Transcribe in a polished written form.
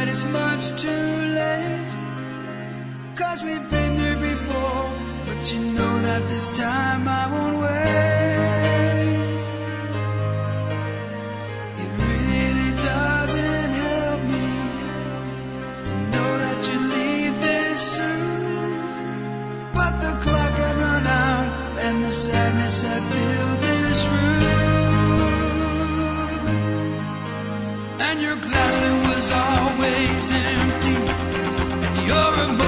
that it's much too late, 'cause we've been here before, but you know that this time I won't wait. It really doesn't help me to know that you leave this soon, but the clock had run out and the sadness had filled this room, and your glass, it was always empty, and your emotions